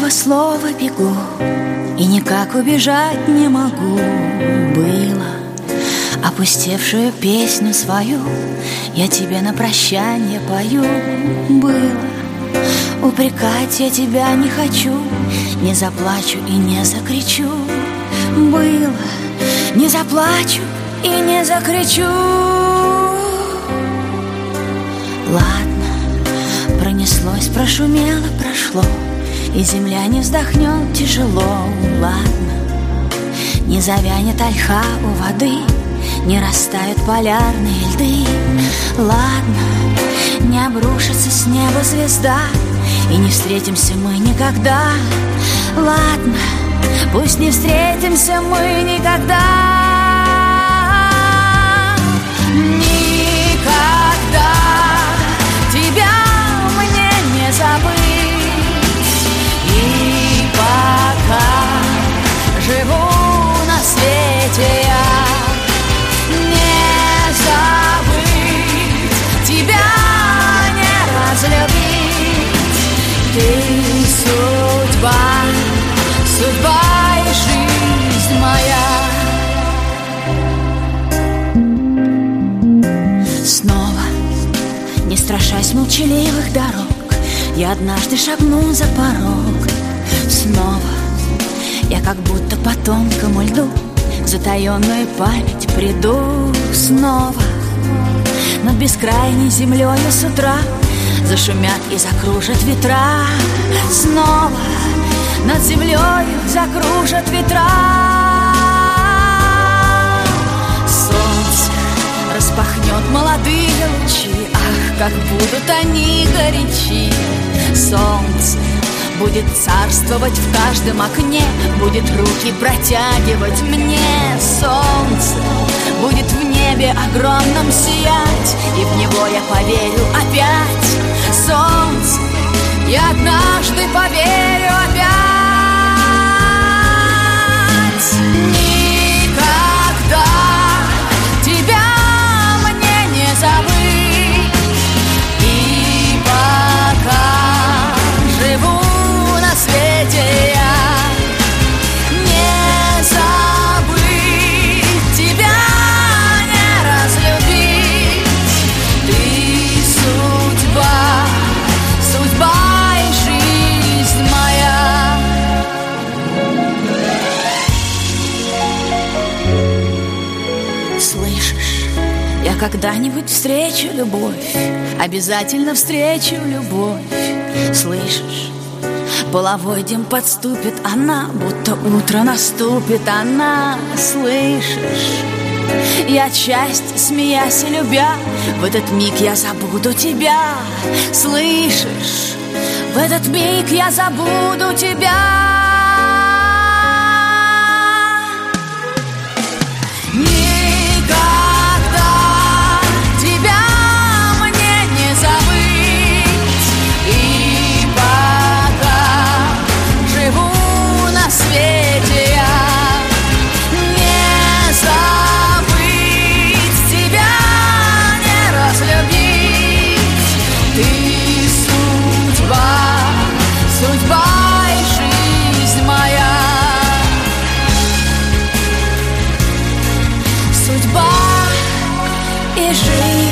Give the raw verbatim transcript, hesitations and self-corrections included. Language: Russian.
каждого слова бегу, и никак убежать не могу. Было опустевшую песню свою я тебе на прощание пою. Было упрекать я тебя не хочу, не заплачу и не закричу. Было не заплачу и не закричу. Ладно, пронеслось, прошумело, прошло, и земля не вздохнет тяжело. Ладно, не завянет ольха у воды, не растают полярные льды. Ладно, не обрушится с неба звезда, и не встретимся мы никогда. Ладно, пусть не встретимся мы никогда. Никогда тебя мне не забыть. И пока живу на свете я, не забыть тебя, не разлюбить. Ты судьба, судьба и жизнь моя. Снова, не страшась молчаливых дорог, я однажды шагну за порог. Снова я как будто по тонкому льду в затаенную память приду. Снова над бескрайней землею с утра зашумят и закружат ветра. Снова над землею закружат ветра. Солнце распахнет молодые лучи, ах, как будут они горячи. Солнце будет царствовать в каждом окне, будет руки протягивать мне. Солнце будет в небе огромном сиять, и в него я поверю опять. Солнце, я однажды поверю опять. Никогда тебя мне не забыть. И пока живу на свете я, не забыть тебя, не разлюбить. Ты судьба, судьба и жизнь моя. Слышишь, я когда-нибудь встречу любовь, обязательно встречу любовь. Слышишь, половой день подступит она, будто утро наступит она. Слышишь, я от счастья, смеясь и любя, в этот миг я забуду тебя. Слышишь, в этот миг я забуду тебя. Никогда тебя мне не забыть. И пока живу на свете я, не забыть тебя, не разлюбить. Ты судьба, судьба и жизнь моя. Судьба и жизнь.